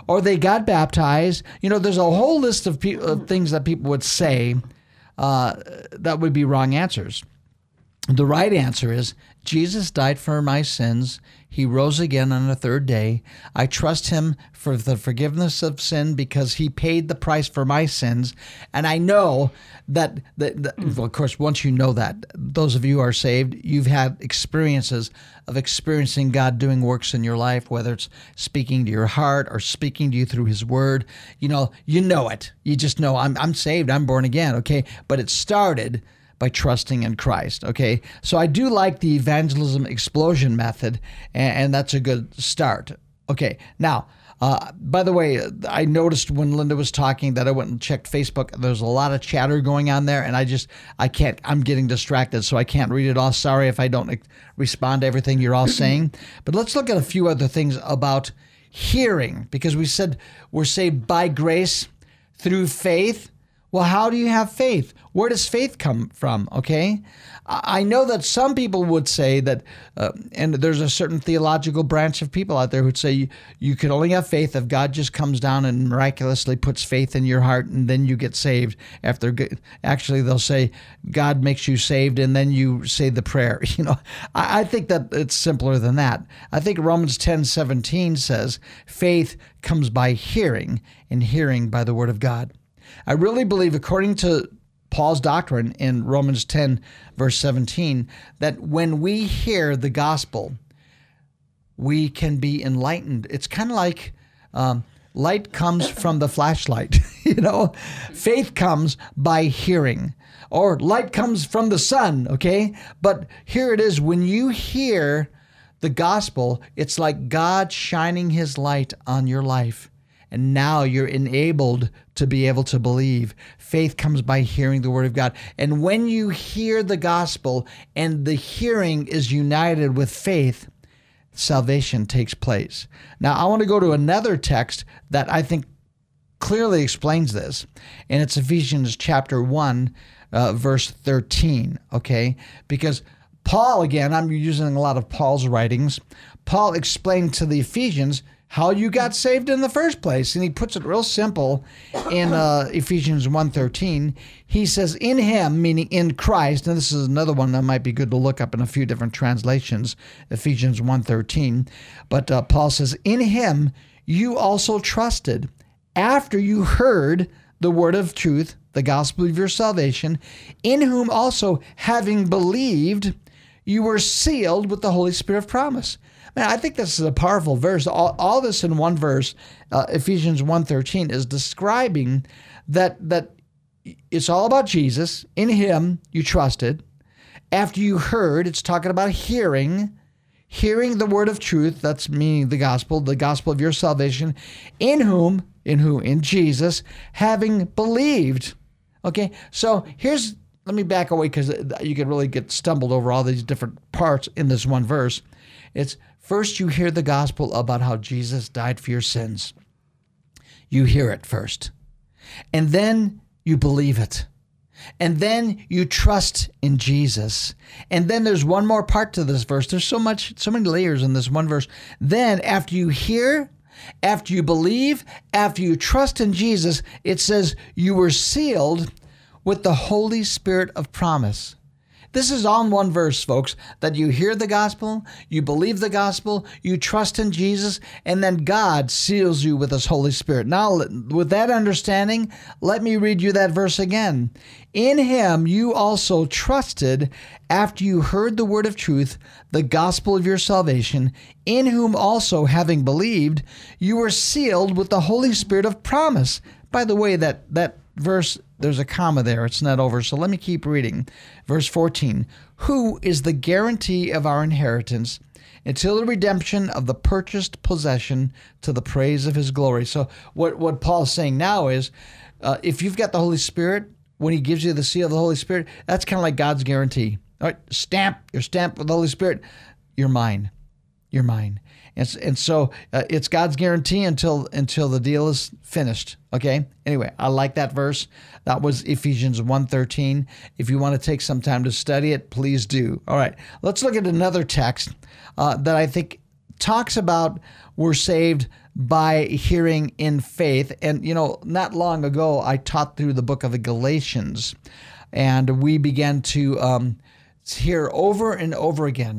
or they got baptized. You know, there's a whole list of, pe- of things that people would say uh, that would be wrong answers. The right answer is, Jesus died for my sins. He rose again on the third day. I trust him for the forgiveness of sin because he paid the price for my sins. And I know that, that, that well, of course, once you know that, those of you who are saved, you've had experiences of experiencing God doing works in your life, whether it's speaking to your heart or speaking to you through his word. You know, you know it. You just know, I'm, I'm saved, I'm born again, okay? But it started by trusting in Christ, okay? So I do like the evangelism explosion method, and, and that's a good start. Okay, now, uh, by the way, I noticed when Linda was talking that I went and checked Facebook. There's a lot of chatter going on there, and I just, I can't, I'm getting distracted, so I can't read it all. Sorry if I don't respond to everything you're all saying. But let's look at a few other things about hearing, because we said we're saved by grace through faith. Well, how do you have faith? Where does faith come from? Okay. I know that some people would say that, uh, and there's a certain theological branch of people out there who'd say you, you can only have faith if God just comes down and miraculously puts faith in your heart and then you get saved. After, actually, they'll say God makes you saved and then you say the prayer. You know, I, I think that it's simpler than that. I think Romans ten seventeen says faith comes by hearing, and hearing by the word of God. I really believe, according to Paul's doctrine in Romans ten, verse seventeen, that when we hear the gospel, we can be enlightened. It's kind of like um, light comes from the flashlight. You know, faith comes by hearing, or light comes from the sun, okay? But here it is, when you hear the gospel, it's like God shining his light on your life. And now you're enabled to be able to believe. Faith comes by hearing the word of God. And when you hear the gospel and the hearing is united with faith, salvation takes place. Now, I want to go to another text that I think clearly explains this. And it's Ephesians chapter one, uh, verse thirteen, okay? Because Paul, again, I'm using a lot of Paul's writings. Paul explained to the Ephesians how you got saved in the first place. And he puts it real simple in uh, Ephesians one thirteen. He says, in him, meaning in Christ, and this is another one that might be good to look up in a few different translations, Ephesians one thirteen. But uh, Paul says, in him you also trusted after you heard the word of truth, the gospel of your salvation, in whom also, having believed, you were sealed with the Holy Spirit of promise. Man, I think this is a powerful verse. All, all this in one verse, uh, Ephesians one thirteen, is describing that that it's all about Jesus. In him you trusted. After you heard, it's talking about hearing, hearing the word of truth. That's meaning the gospel, the gospel of your salvation. In whom, in who, in Jesus, having believed. Okay, so here's, let me back away because you could really get stumbled over all these different parts in this one verse. It's first you hear the gospel about how Jesus died for your sins. You hear it first. And then you believe it. And then you trust in Jesus. And then there's one more part to this verse. There's so much, so many layers in this one verse. Then after you hear, after you believe, after you trust in Jesus, it says you were sealed with the Holy Spirit of promise. This is all in one verse, folks, that you hear the gospel, you believe the gospel, you trust in Jesus, and then God seals you with his Holy Spirit. Now, with that understanding, let me read you that verse again. In him you also trusted after you heard the word of truth, the gospel of your salvation, in whom also, having believed, you were sealed with the Holy Spirit of promise. By the way, that that verse, there's a comma there. It's not over. So let me keep reading. Verse fourteen, who is the guarantee of our inheritance until the redemption of the purchased possession to the praise of his glory. So what, what Paul's saying now is, uh, if you've got the Holy Spirit, when he gives you the seal of the Holy Spirit, that's kind of like God's guarantee. All right, stamp, you're stamped with the Holy Spirit. You're mine. You're mine. And, and so uh, it's God's guarantee until until the deal is finished. Okay? Anyway, I like that verse. That was Ephesians one thirteen. If you want to take some time to study it, please do. All right. Let's look at another text uh, that I think talks about we're saved by hearing in faith. And, you know, not long ago, I taught through the book of Galatians, and we began to um, hear over and over again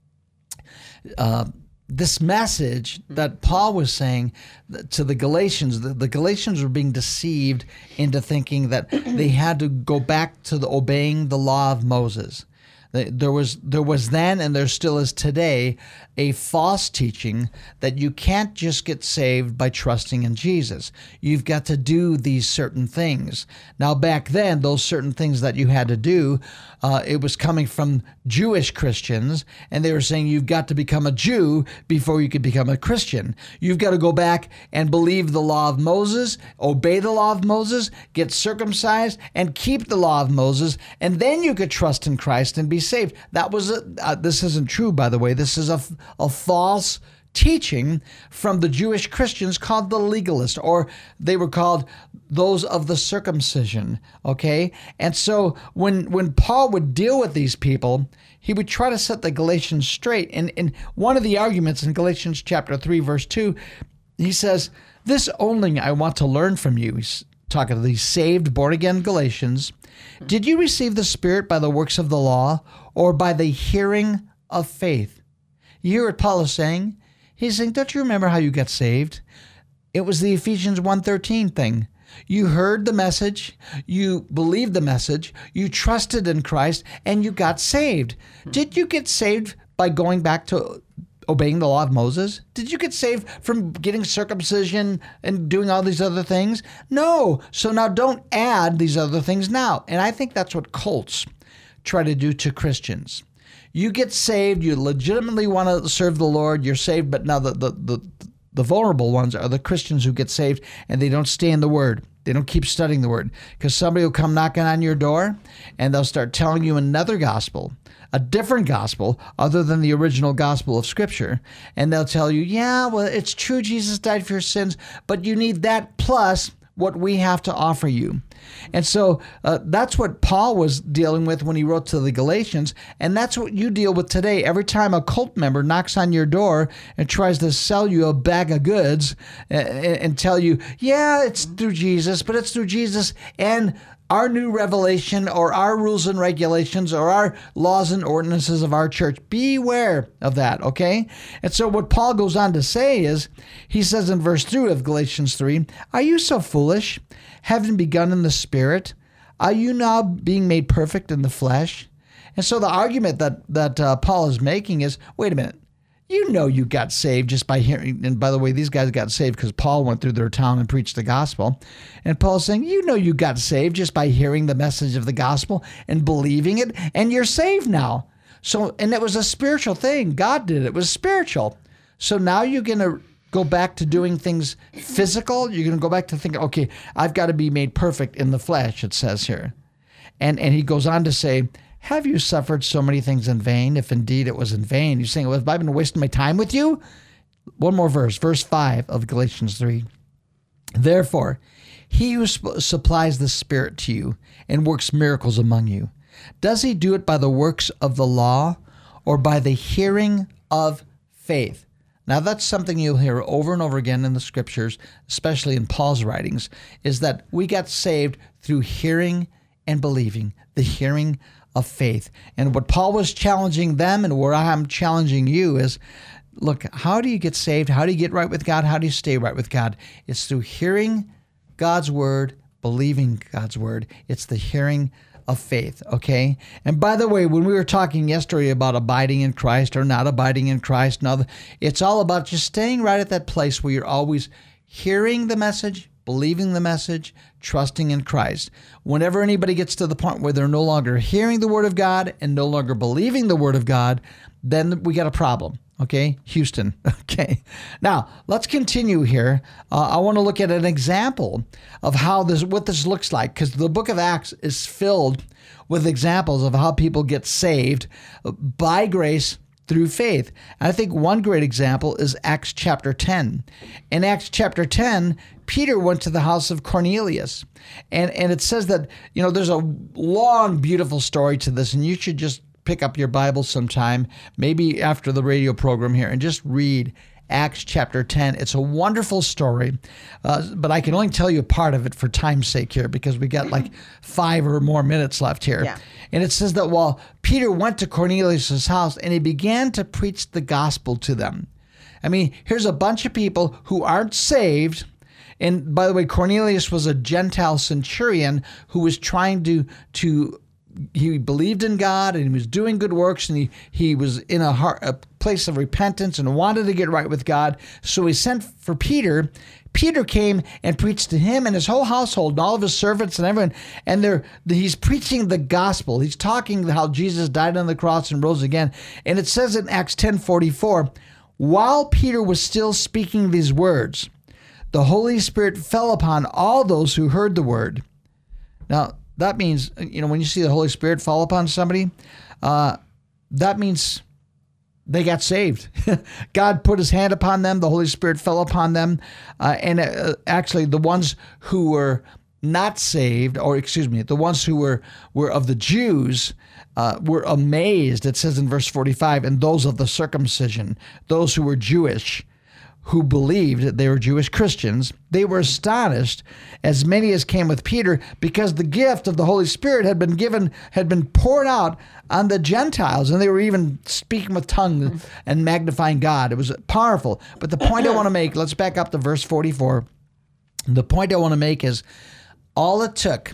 uh, this message that Paul was saying to the Galatians. The, the Galatians were being deceived into thinking that they had to go back to the obeying the law of Moses. There was there was then, and there still is today, a false teaching that you can't just get saved by trusting in Jesus. You've got to do these certain things. Now, back then, those certain things that you had to do, uh, it was coming from Jewish Christians, and they were saying you've got to become a Jew before you could become a Christian. You've got to go back and believe the law of Moses, obey the law of Moses, get circumcised, and keep the law of Moses, and then you could trust in Christ and be saved. That was a, uh, this isn't true, by the way. This is a, a false teaching from the Jewish Christians called the legalists, or they were called those of the circumcision, okay? And so when when Paul would deal with these people, he would try to set the Galatians straight. And, and one of the arguments in Galatians chapter three, verse two, he says, "This only I want to learn from you." He's talking to these saved, born-again Galatians. "Did you receive the Spirit by the works of the law or by the hearing of faith?" You hear what Paul is saying? He's saying, don't you remember how you got saved? It was the Ephesians one thirteen thing. You heard the message, you believed the message, you trusted in Christ, and you got saved. Did you get saved by going back to obeying the law of Moses? Did you get saved from getting circumcision and doing all these other things? No. So now don't add these other things now. And I think that's what cults try to do to Christians. You get saved, you legitimately want to serve the Lord, you're saved, but now the, the, the, the vulnerable ones are the Christians who get saved and they don't stay in the Word. They don't keep studying the Word, because somebody will come knocking on your door and they'll start telling you another gospel, a different gospel other than the original gospel of Scripture. And they'll tell you, yeah, well, it's true Jesus died for your sins, but you need that plus what we have to offer you. And so uh, that's what Paul was dealing with when he wrote to the Galatians, and that's what you deal with today. Every time a cult member knocks on your door and tries to sell you a bag of goods and, and tell you, yeah, it's through Jesus, but it's through Jesus and our new revelation or our rules and regulations or our laws and ordinances of our church. Beware of that, okay? And so what Paul goes on to say is, he says in verse three of Galatians three, "Are you so foolish, having begun in the Spirit? Are you now being made perfect in the flesh?" And so the argument that, that uh, Paul is making is, wait a minute, you know you got saved just by hearing, and by the way, these guys got saved because Paul went through their town and preached the gospel. And Paul's saying, you know you got saved just by hearing the message of the gospel and believing it, and you're saved now. So, and it was a spiritual thing. God did it. It was spiritual. So now you're going to go back to doing things physical. You're going to go back to thinking, okay, I've got to be made perfect in the flesh, it says here. And, and he goes on to say, have you suffered so many things in vain, if indeed it was in vain? You're saying, well, have I been wasting my time with you? One more verse, verse five of Galatians three. "Therefore, he who sp- supplies the Spirit to you and works miracles among you, does he do it by the works of the law or by the hearing of faith?" Now, that's something you'll hear over and over again in the Scriptures, especially in Paul's writings, is that we got saved through hearing and believing, the hearing of faith. And what Paul was challenging them and where I'm challenging you is, look, how do you get saved? How do you get right with God? How do you stay right with God? It's through hearing God's word, believing God's word. It's the hearing of faith, okay? And by the way, when we were talking yesterday about abiding in Christ or not abiding in Christ, now it's all about just staying right at that place where you're always hearing the message, believing the message, trusting in Christ. Whenever anybody gets to the point where they're no longer hearing the Word of God and no longer believing the Word of God, then we got a problem. Okay, Houston. Okay. Now, let's continue here. Uh, I want to look at an example of how this, what this looks like, because the book of Acts is filled with examples of how people get saved by grace through faith. And I think one great example is Acts chapter ten. In Acts chapter ten, Peter went to the house of Cornelius. And, and it says that, you know, there's a long, beautiful story to this, and you should just pick up your Bible sometime, maybe after the radio program here, and just read Acts chapter ten. It's a wonderful story, uh, but I can only tell you a part of it for time's sake here because we got like five or more minutes left here. Yeah. And it says that while Peter went to Cornelius' house and he began to preach the gospel to them. I mean, here's a bunch of people who aren't saved. And by the way, Cornelius was a Gentile centurion who was trying to, to he believed in God and he was doing good works and he, he was in a, heart, a place of repentance and wanted to get right with God. So he sent for Peter. Peter came and preached to him and his whole household and all of his servants and everyone. And they're, he's preaching the gospel. He's talking how Jesus died on the cross and rose again. And it says in Acts ten forty-four, while Peter was still speaking these words, the Holy Spirit fell upon all those who heard the word. Now, that means, you know, when you see the Holy Spirit fall upon somebody, uh, that means they got saved. God put his hand upon them. The Holy Spirit fell upon them. Uh, and uh, actually, the ones who were not saved, or excuse me, the ones who were, were of the Jews, uh, were amazed. It says in verse forty-five, and those of the circumcision, those who were Jewish, who believed that they were Jewish Christians, they were astonished, as many as came with Peter, because the gift of the Holy Spirit had been given, had been poured out on the Gentiles, and they were even speaking with tongues and magnifying God. It was powerful. But the point I want to make, let's back up to verse forty-four. The point I want to make is all it took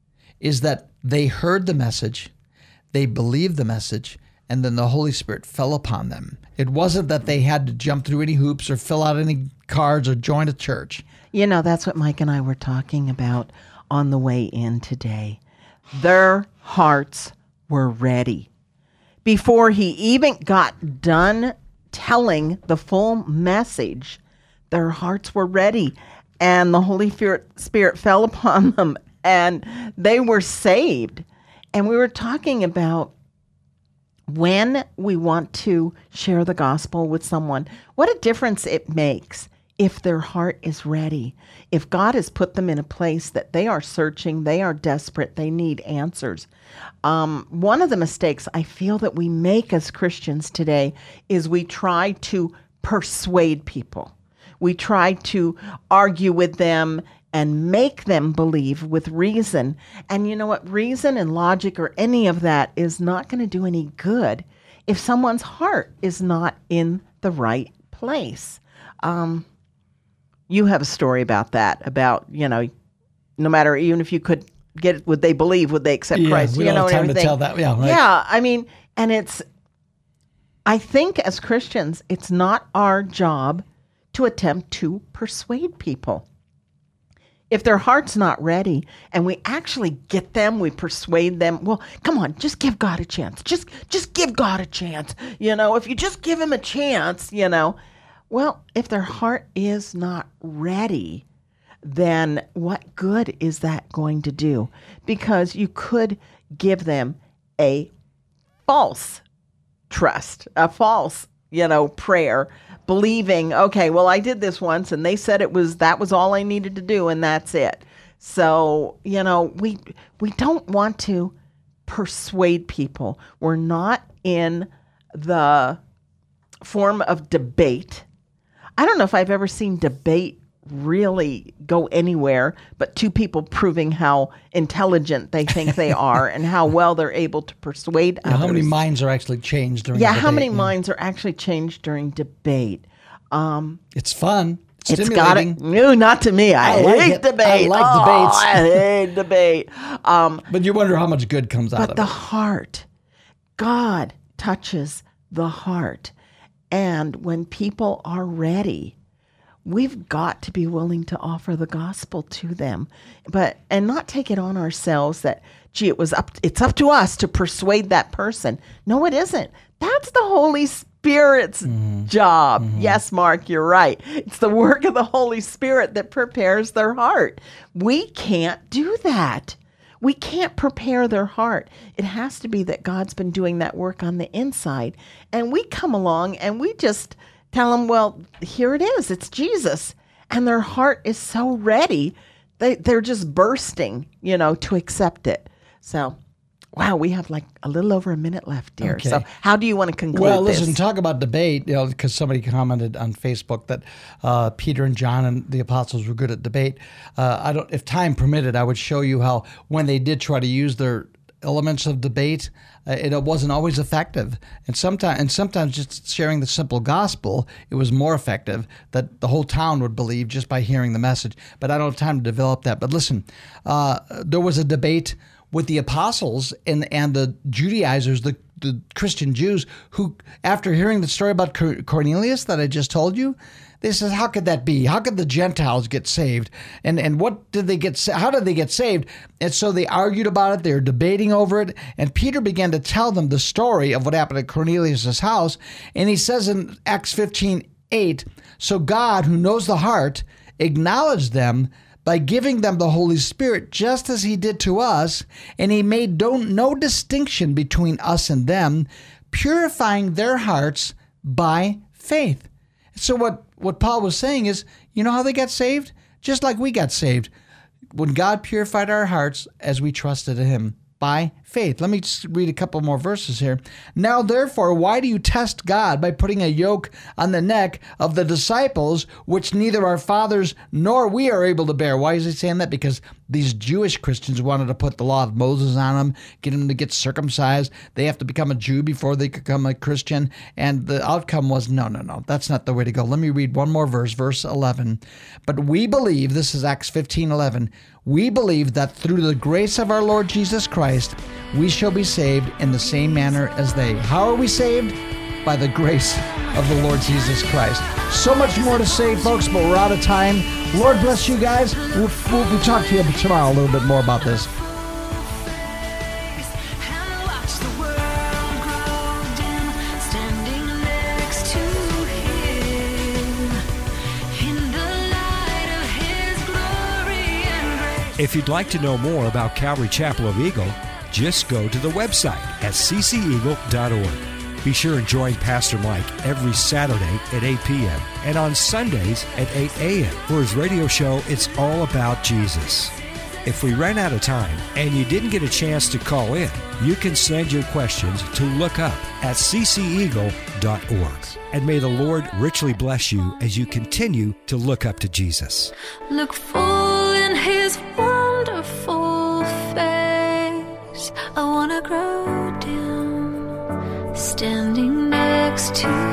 is that they heard the message, they believed the message, and then the Holy Spirit fell upon them. It wasn't that they had to jump through any hoops or fill out any cards or join a church. You know, that's what Mike and I were talking about on the way in today. Their hearts were ready. Before he even got done telling the full message, their hearts were ready. And the Holy Spirit fell upon them and they were saved. And we were talking about when we want to share the gospel with someone, what a difference it makes if their heart is ready. If God has put them in a place that they are searching, they are desperate, they need answers. Um, one of the mistakes I feel that we make as Christians today is we try to persuade people. We try to argue with them and make them believe with reason. And you know what? Reason and logic or any of that is not going to do any good if someone's heart is not in the right place. Um, you have a story about that, about, you know, no matter, even if you could get it, would they believe, would they accept yeah, Christ? We you don't know, have time and everything. to tell that. Yeah, right. Yeah, I mean, and it's, I think as Christians, it's not our job to attempt to persuade people. If their heart's not ready and we actually get them, we persuade them, well, come on, just give God a chance. Just just give God a chance. You know, if you just give him a chance, you know. Well, if their heart is not ready, then what good is that going to do? Because you could give them a false trust, a false, you know, prayer, believing, okay, well, I did this once and they said it was, that was all I needed to do and that's it. So, you know, we we don't want to persuade people. We're not in the form of debate. I don't know if I've ever seen debate really go anywhere but two people proving how intelligent they think they are and how well they're able to persuade Now, others. how many minds are actually changed during Yeah, the how debate? many Yeah. minds are actually changed during debate? Um, It's fun. It's, it's got stimulating. it. No, not to me. I, I like hate it. debate. I like oh, debates. I hate debate. Um, But you wonder how much good comes out but of the it. heart, God touches the heart. And when people are ready, we've got to be willing to offer the gospel to them, but and not take it on ourselves that, gee, it was up. It's up to us to persuade that person. No, it isn't. That's the Holy Spirit's mm-hmm. job. Mm-hmm. Yes, Mark, you're right. It's the work of the Holy Spirit that prepares their heart. We can't do that. We can't prepare their heart. It has to be that God's been doing that work on the inside, and we come along and we just tell them, well, here it is. It's Jesus. And their heart is so ready. They, they're just bursting, you know, to accept it. So Wow, we have like a little over a minute left, dear. Okay. So how do you want to conclude Well, this? listen, talk about debate, you know, because somebody commented on Facebook that uh, Peter and John and the apostles were good at debate. Uh, I don't, if time permitted, I would show you how when they did try to use their elements of debate, uh, it, it wasn't always effective. And sometimes, and sometimes just sharing the simple gospel, it was more effective that the whole town would believe just by hearing the message. But I don't have time to develop that. But listen, uh, there was a debate with the apostles and and the Judaizers, the, the Christian Jews, who, after hearing the story about Cornelius that I just told you, they said, how could that be? How could the Gentiles get saved? And and what did they get? How did they get saved? And so they argued about it. They were debating over it. And Peter began to tell them the story of what happened at Cornelius' house. And he says in Acts fifteen eight, so God, who knows the heart, acknowledged them by giving them the Holy Spirit, just as he did to us, and he made no, no distinction between us and them, purifying their hearts by faith. So what, what Paul was saying is, you know how they got saved? Just like we got saved. When God purified our hearts as we trusted in him by faith. Let me just read a couple more verses here. Now, therefore, why do you test God by putting a yoke on the neck of the disciples, which neither our fathers nor we are able to bear? Why is he saying that? Because these Jewish Christians wanted to put the law of Moses on them, get them to get circumcised. They have to become a Jew before they could become a Christian. And the outcome was, no, no, no, that's not the way to go. Let me read one more verse, verse eleven. But we believe, this is Acts fifteen eleven, we believe that through the grace of our Lord Jesus Christ, we shall be saved in the same manner as they. How are we saved? By the grace of the Lord Jesus Christ. So much more to say, folks, but we're out of time. Lord bless you guys. We'll, we'll, we'll talk to you tomorrow a little bit more about this. If you'd like to know more about Calvary Chapel of Eagle, just go to the website at c c eagle dot org. Be sure and join Pastor Mike every Saturday at eight p.m. and on Sundays at eight a.m. for his radio show, It's All About Jesus. If we ran out of time and you didn't get a chance to call in, you can send your questions to look up at c c eagle dot org. And may the Lord richly bless you as you continue to look up to Jesus. Look full in his wonderful face. I want to grow dim, standing next to